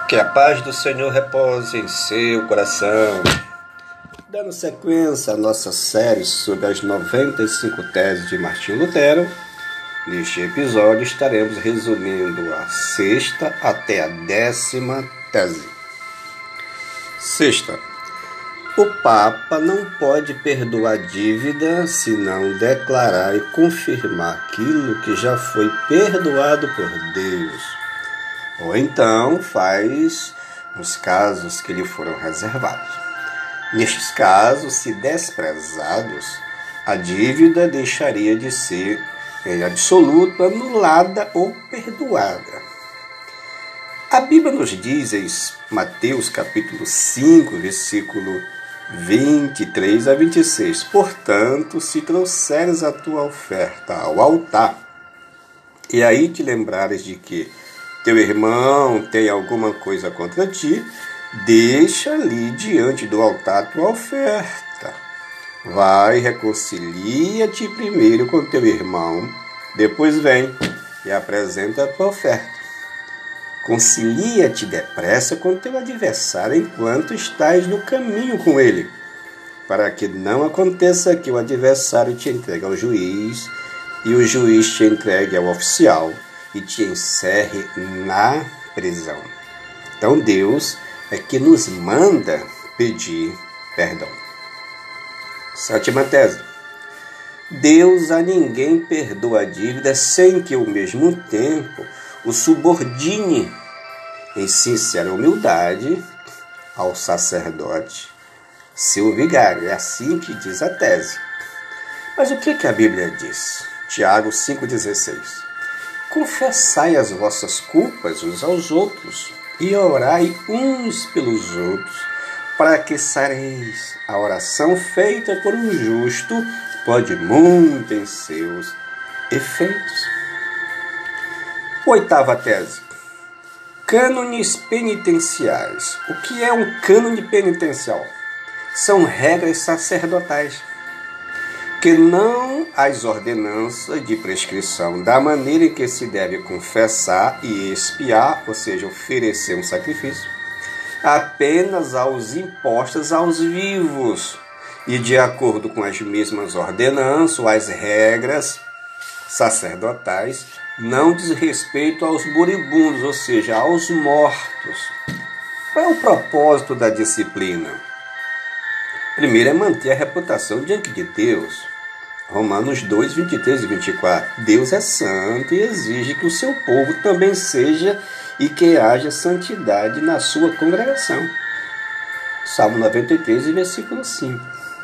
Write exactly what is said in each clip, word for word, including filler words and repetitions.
Que a paz do Senhor repose em seu coração. Dando sequência à nossa série sobre as noventa e cinco teses de Martinho Lutero, neste episódio estaremos resumindo a sexta até a décima tese. Sexta. O Papa não pode perdoar dívida se não declarar e confirmar aquilo que já foi perdoado por Deus. Ou então faz nos casos que lhe foram reservados. Nestes casos, se desprezados, a dívida deixaria de ser em absoluto anulada ou perdoada. A Bíblia nos diz em Mateus capítulo cinco, versículo vinte e três a vinte e seis: portanto, se trouxeres a tua oferta ao altar, e aí te lembrares de que teu irmão tem alguma coisa contra ti, deixa ali diante do altar a tua oferta. Vai, reconcilia-te primeiro com teu irmão, depois vem e apresenta a tua oferta. Concilia-te depressa com teu adversário enquanto estás no caminho com ele, para que não aconteça que o adversário te entregue ao juiz e o juiz te entregue ao oficial e te encerre na prisão. Então Deus é que nos manda pedir perdão. Sétima tese. Deus a ninguém perdoa a dívida sem que ao mesmo tempo o subordine em sincera humildade ao sacerdote, seu vigário. É assim que diz a tese. Mas o que, que a Bíblia diz? Tiago cinco dezesseis. Confessai as vossas culpas uns aos outros e orai uns pelos outros, para que sareis. A oração feita por um justo pode muito em seus efeitos. Oitava tese. Cânones penitenciais. O que é um cânone penitencial? São regras sacerdotais que não as ordenanças de prescrição da maneira em que se deve confessar e expiar, ou seja, oferecer um sacrifício, apenas aos impostas aos vivos e de acordo com as mesmas ordenanças ou as regras sacerdotais, não diz respeito aos moribundos, ou seja, aos mortos. Qual é o propósito da disciplina? Primeiro é manter a reputação diante de Deus. Romanos dois, vinte e três e vinte e quatro. Deus é santo e exige que o seu povo também seja e que haja santidade na sua congregação. Salmo noventa e três, versículo cinco.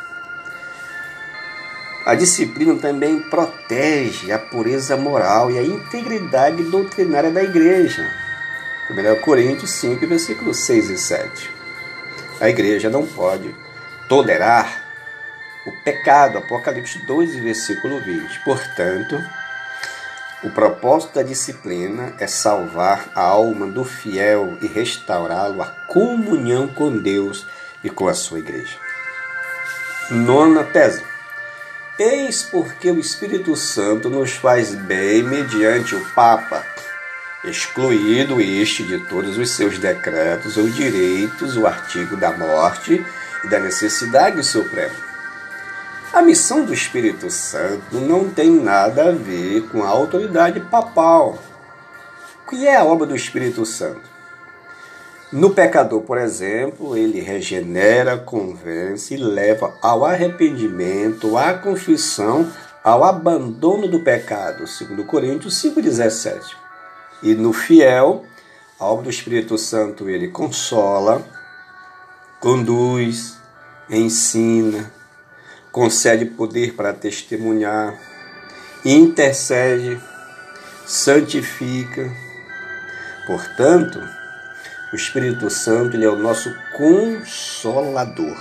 A disciplina também protege a pureza moral e a integridade doutrinária da igreja. primeira Coríntios cinco, versículos seis e sete. A igreja não pode tolerar o pecado, Apocalipse dois, versículo vinte. Portanto, o propósito da disciplina é salvar a alma do fiel e restaurá-lo à comunhão com Deus e com a sua igreja. Nona tese. Eis porque o Espírito Santo nos faz bem mediante o Papa, excluído este de todos os seus decretos ou direitos, o artigo da morte e da necessidade suprema. A missão do Espírito Santo não tem nada a ver com a autoridade papal. O que é a obra do Espírito Santo? No pecador, por exemplo, ele regenera, convence e leva ao arrependimento, à confissão, ao abandono do pecado, segundo Coríntios cinco, dezessete. E no fiel, a obra do Espírito Santo, ele consola, conduz, ensina, concede poder para testemunhar, intercede, santifica. Portanto, o Espírito Santo ele é o nosso consolador.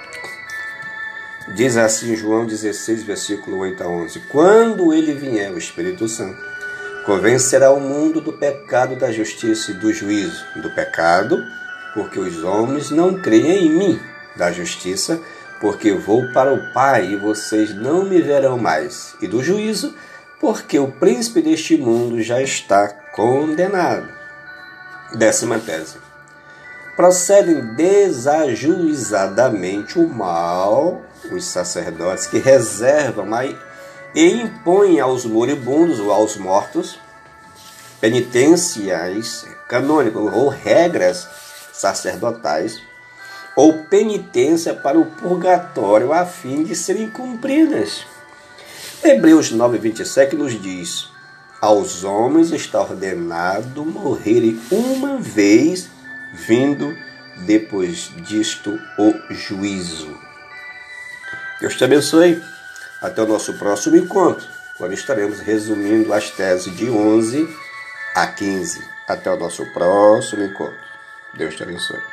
Diz assim João dezesseis, versículo oito a onze. Quando ele vier, o Espírito Santo, convencerá o mundo do pecado, da justiça e do juízo. Do pecado, porque os homens não creem em mim. Da justiça, porque vou para o Pai e vocês não me verão mais. E do juízo, porque o príncipe deste mundo já está condenado. Décima tese. procedem desajuizadamente o mal, os sacerdotes que reservam a, e impõem aos moribundos ou aos mortos penitências canônicas ou regras sacerdotais ou penitência para o purgatório a fim de serem cumpridas. Hebreus nove, vinte e sete nos diz: aos homens está ordenado morrerem uma vez, vindo depois disto o juízo. Deus te abençoe. Até o nosso próximo encontro, quando estaremos resumindo as teses de onze a quinze. Até o nosso próximo encontro. Deus te abençoe.